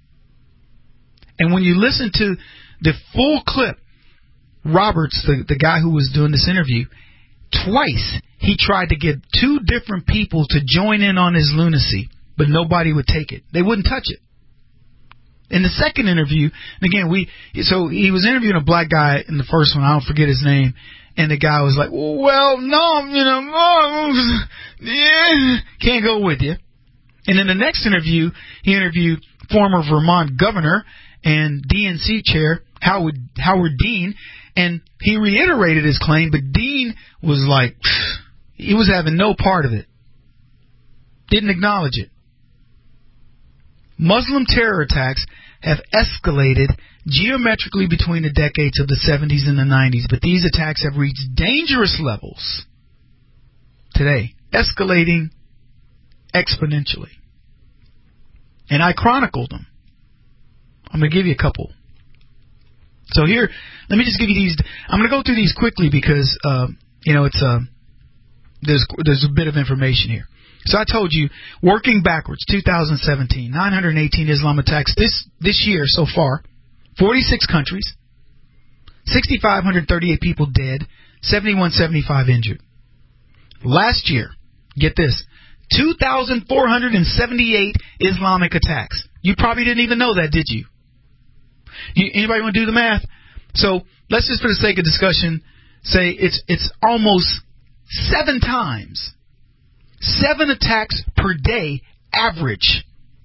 And when you listen to the full clip, Roberts, the, the guy who was doing this interview, twice he tried to get two different people to join in on his lunacy, but nobody would take it. They wouldn't touch it. In the second interview, and again, we so he was interviewing a black guy in the first one. I don't forget his name. And the guy was like, well, no, you know, no, yeah, can't go with you. And in the next interview, he interviewed former Vermont governor and D N C chair Howard, Howard Dean, and he reiterated his claim, but Dean was like, he was having no part of it. Didn't acknowledge it. Muslim terror attacks have escalated geometrically between the decades of the seventies and the nineties, but these attacks have reached dangerous levels today, escalating exponentially. And I chronicled them. I'm going to give you a couple. So here, let me just give you these. I'm going to go through these quickly because, uh, you know, it's uh, there's there's a bit of information here. So I told you, working backwards, two thousand seventeen, nine hundred eighteen Islam attacks this this year so far, forty-six countries, six thousand five hundred thirty-eight people dead, seventy-one seventy-five injured. Last year, get this, two thousand four hundred seventy-eight Islamic attacks. You probably didn't even know that, did you? you anybody want to do the math? So let's just, for the sake of discussion, say it's it's almost seven times. Seven attacks per day average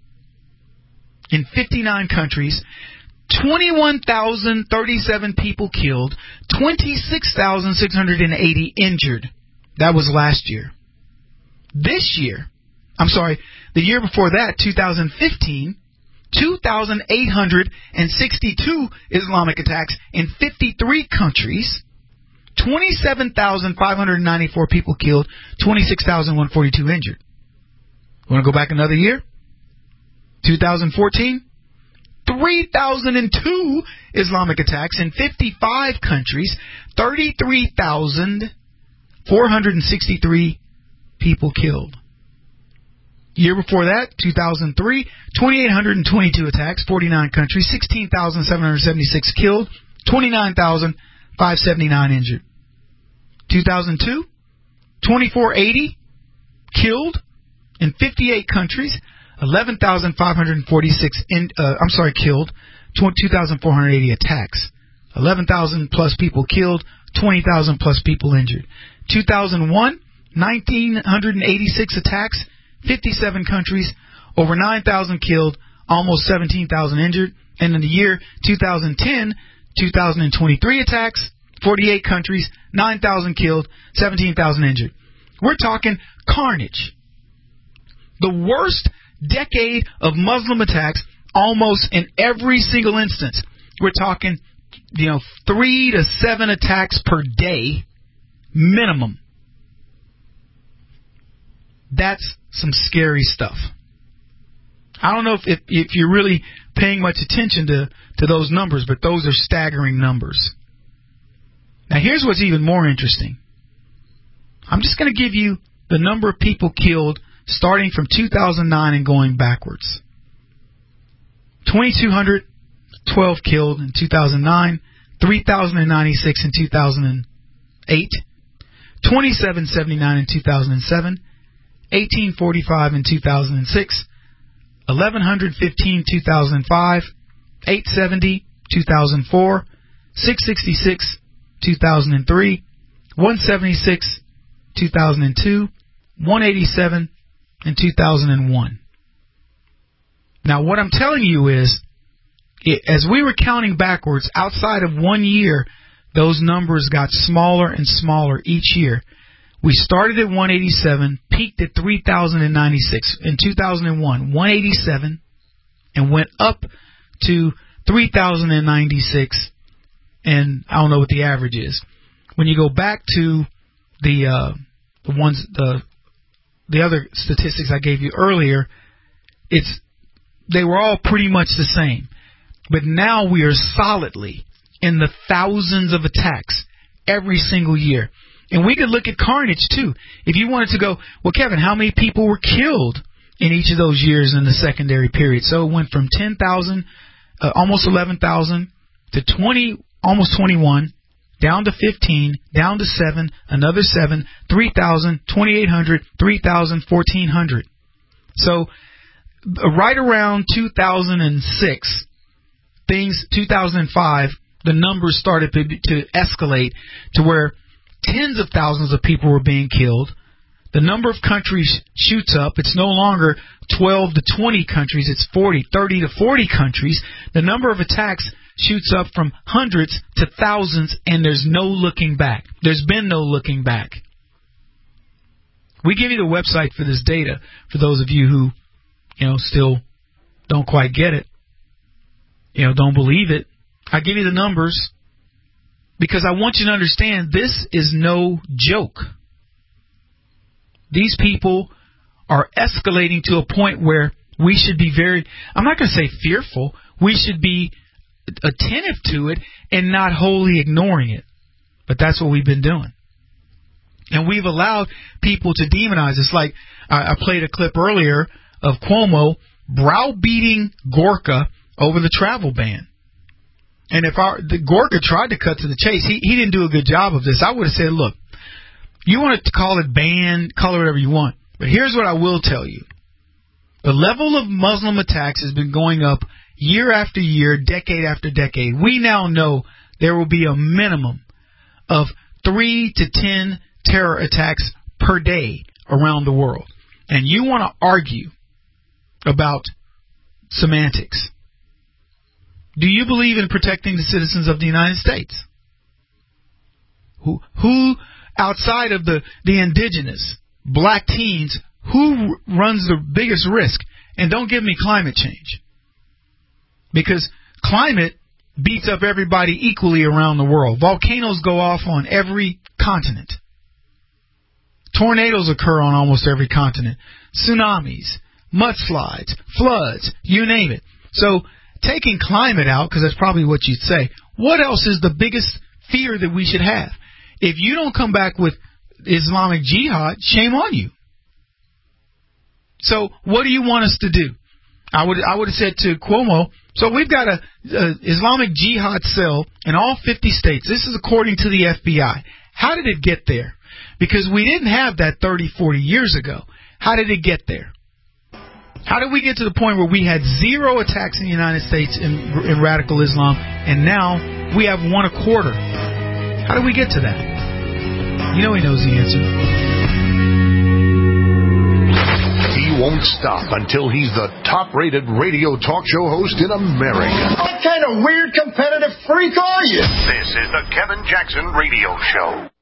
in fifty-nine countries, twenty-one thousand thirty-seven people killed, twenty-six thousand six hundred eighty injured. That was last year. This year, I'm sorry, the year before that, two thousand fifteen, two thousand eight hundred sixty-two Islamic attacks in fifty-three countries. twenty-seven thousand five hundred ninety-four people killed, twenty-six thousand one hundred forty-two injured. Want to go back another year? two thousand fourteen, three thousand two Islamic attacks in fifty-five countries, thirty-three thousand four hundred sixty-three people killed. Year before that, two thousand three, two thousand eight hundred twenty-two attacks, forty-nine countries, sixteen thousand seven hundred seventy-six killed, twenty-nine thousand five hundred seventy-nine injured. two thousand two, twenty-four eighty killed in fifty-eight countries, eleven thousand five hundred forty-six in, uh, I'm sorry, killed, two thousand four hundred eighty attacks, eleven thousand plus people killed, twenty thousand plus people injured. two thousand one, one thousand nine hundred eighty-six attacks, fifty-seven countries, over nine thousand killed, almost seventeen thousand injured. And in the year two thousand ten, two thousand twenty-three attacks, forty-eight countries, nine thousand killed, seventeen thousand injured. We're talking carnage. The worst decade of Muslim attacks almost in every single instance. We're talking, you know, three to seven attacks per day, minimum. That's some scary stuff. I don't know if, if, if you're really paying much attention to, to those numbers, but those are staggering numbers. Now, here's what's even more interesting. I'm just going to give you the number of people killed starting from two thousand nine and going backwards. two thousand two hundred twelve killed in two thousand nine, three thousand ninety-six in two thousand eight, two thousand seven hundred seventy-nine in two thousand seven, eighteen forty-five in two thousand six, eleven fifteen in two thousand five, eight seventy two thousand four, six sixty-six two thousand three, one seventy-six two thousand two, one eighty-seven in two thousand one. Now, what I'm telling you is, it, as we were counting backwards, outside of one year, those numbers got smaller and smaller each year. We started at one eighty-seven, peaked at three thousand ninety-six in two thousand one, one eighty-seven, and went up to three thousand ninety-six, and I don't know what the average is. When you go back to the uh, the ones the the other statistics I gave you earlier, it's they were all pretty much the same. But now we are solidly in the thousands of attacks every single year. And we could look at carnage, too. If you wanted to go, well, Kevin, how many people were killed in each of those years in the secondary period? So it went from ten thousand, uh, almost eleven thousand, to twenty, almost twenty-one, down to fifteen, down to seven, another seven, three thousand, twenty-eight hundred, three thousand, fourteen hundred. So right around two thousand six, things, two thousand five, the numbers started to, to escalate to where tens of thousands of people were being killed. The number of countries shoots up. It's no longer twelve to twenty countries. It's forty, thirty to forty countries. The number of attacks shoots up from hundreds to thousands, and there's no looking back. There's been no looking back. We give you the website for this data for those of you who, you know, still don't quite get it, you know, don't believe it. I give you the numbers because I want you to understand this is no joke. These people are escalating to a point where we should be very, I'm not going to say fearful, we should be attentive to it and not wholly ignoring it. But that's what we've been doing. And we've allowed people to demonize us. Like I, I played a clip earlier of Cuomo browbeating Gorka over the travel ban. And if our, the Gorka tried to cut to the chase, he, he didn't do a good job of this. I would have said, look, you want to call it ban, call it whatever you want. But here's what I will tell you. The level of Muslim attacks has been going up year after year, decade after decade. We now know there will be a minimum of three to ten terror attacks per day around the world. And you want to argue about semantics. Do you believe in protecting the citizens of the United States? Who, who outside of the, the indigenous, black teens, who runs the biggest risk? And don't give me climate change. Because climate beats up everybody equally around the world. Volcanoes go off on every continent. Tornadoes occur on almost every continent. Tsunamis, mudslides, floods, you name it. So taking climate out, because that's probably what you'd say, what else is the biggest fear that we should have? If you don't come back with Islamic Jihad, shame on you. So what do you want us to do? I would I would have said to Cuomo, so we've got a, a Islamic Jihad cell in all fifty states. This is according to the F B I. How did it get there? Because we didn't have that thirty, forty years ago. How did it get there? How did we get to the point where we had zero attacks in the United States in, in radical Islam, and now we have one a quarter? How did we get to that? You know he knows the answer. He won't stop until he's the top-rated radio talk show host in America. What kind of weird competitive freak are you? This is the Kevin Jackson Radio Show.